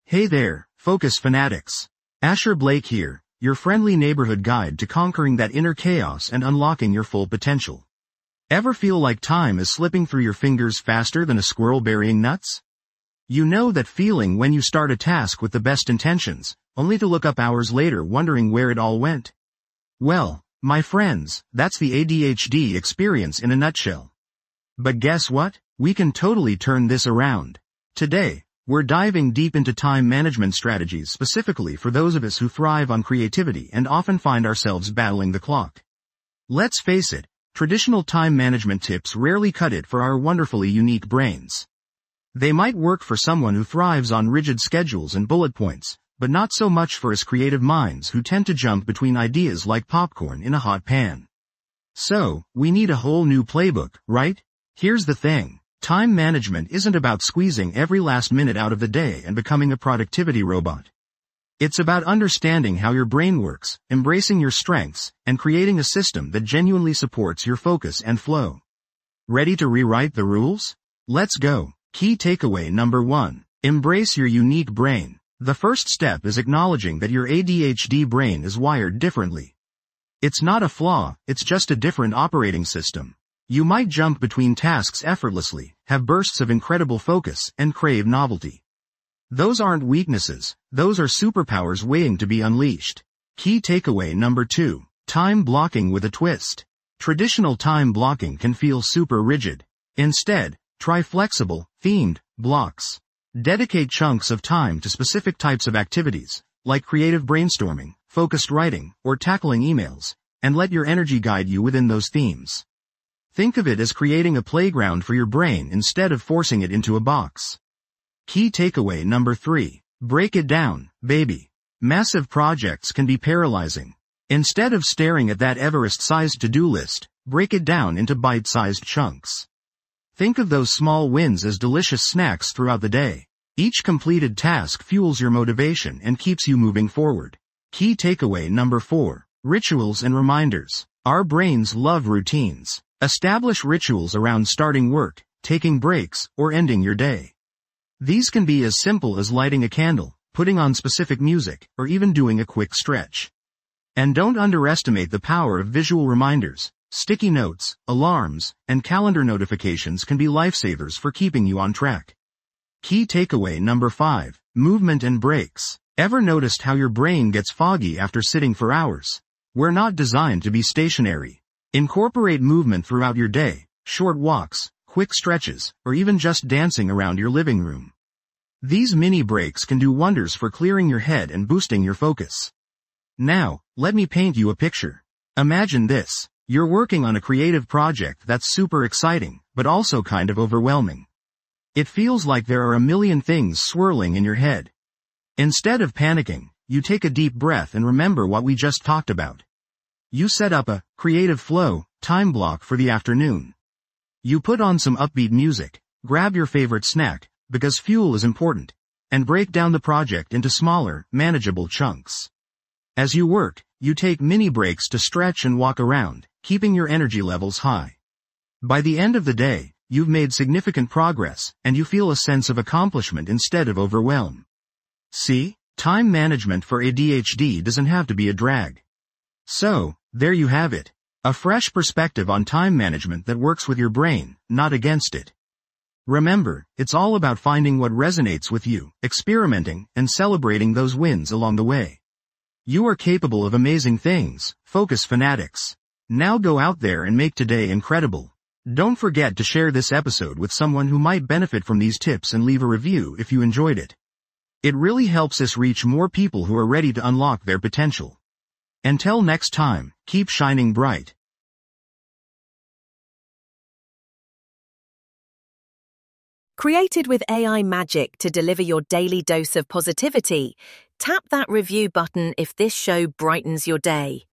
Hey there, focus fanatics. Asher Blake here, your friendly neighborhood guide to conquering that inner chaos and unlocking your full potential. Ever feel like time is slipping through your fingers faster than a squirrel burying nuts? You know that feeling when you start a task with the best intentions, only to look up hours later wondering where it all went? Well, my friends, that's the ADHD experience in a nutshell. But guess what? We can totally turn this around. Today, we're diving deep into time management strategies specifically for those of us who thrive on creativity and often find ourselves battling the clock. Let's face it, traditional time management tips rarely cut it for our wonderfully unique brains. They might work for someone who thrives on rigid schedules and bullet points, but not so much for us creative minds who tend to jump between ideas like popcorn in a hot pan. So, we need a whole new playbook, right? Here's the thing. Time management isn't about squeezing every last minute out of the day and becoming a productivity robot. It's about understanding how your brain works, embracing your strengths, and creating a system that genuinely supports your focus and flow. Ready to rewrite the rules? Let's go. Key takeaway number 1. Embrace your unique brain. The first step is acknowledging that your ADHD brain is wired differently. It's not a flaw, it's just a different operating system. You might jump between tasks effortlessly, have bursts of incredible focus, and crave novelty. Those aren't weaknesses, those are superpowers waiting to be unleashed. Key takeaway number 2. Time blocking with a twist. Traditional time blocking can feel super rigid. Instead, try flexible, themed blocks. Dedicate chunks of time to specific types of activities, like creative brainstorming, focused writing, or tackling emails, and let your energy guide you within those themes. Think of it as creating a playground for your brain instead of forcing it into a box. Key takeaway number 3. Break it down, baby. Massive projects can be paralyzing. Instead of staring at that Everest-sized to-do list, break it down into bite-sized chunks. Think of those small wins as delicious snacks throughout the day. Each completed task fuels your motivation and keeps you moving forward. Key takeaway number 4. Rituals and reminders. Our brains love routines. Establish rituals around starting work, taking breaks, or ending your day. These can be as simple as lighting a candle, putting on specific music, or even doing a quick stretch. And don't underestimate the power of visual reminders. Sticky notes, alarms, and calendar notifications can be lifesavers for keeping you on track. Key takeaway number 5. Movement and breaks. Ever noticed how your brain gets foggy after sitting for hours? We're not designed to be stationary. Incorporate movement throughout your day, short walks, quick stretches, or even just dancing around your living room. These mini breaks can do wonders for clearing your head and boosting your focus. Now, let me paint you a picture. Imagine this. You're working on a creative project that's super exciting, but also kind of overwhelming. It feels like there are a million things swirling in your head. Instead of panicking, you take a deep breath and remember what we just talked about. You set up a creative flow time block for the afternoon. You put on some upbeat music, grab your favorite snack, because fuel is important, and break down the project into smaller, manageable chunks. As you work, you take mini breaks to stretch and walk around, keeping your energy levels high. By the end of the day, you've made significant progress, and you feel a sense of accomplishment instead of overwhelm. See, time management for ADHD doesn't have to be a drag. So, there you have it. A fresh perspective on time management that works with your brain, not against it. Remember, it's all about finding what resonates with you, experimenting, and celebrating those wins along the way. You are capable of amazing things, focus fanatics. Now go out there and make today incredible. Don't forget to share this episode with someone who might benefit from these tips and leave a review if you enjoyed it. It really helps us reach more people who are ready to unlock their potential. Until next time, keep shining bright. Created with AI magic to deliver your daily dose of positivity, tap that review button if this show brightens your day.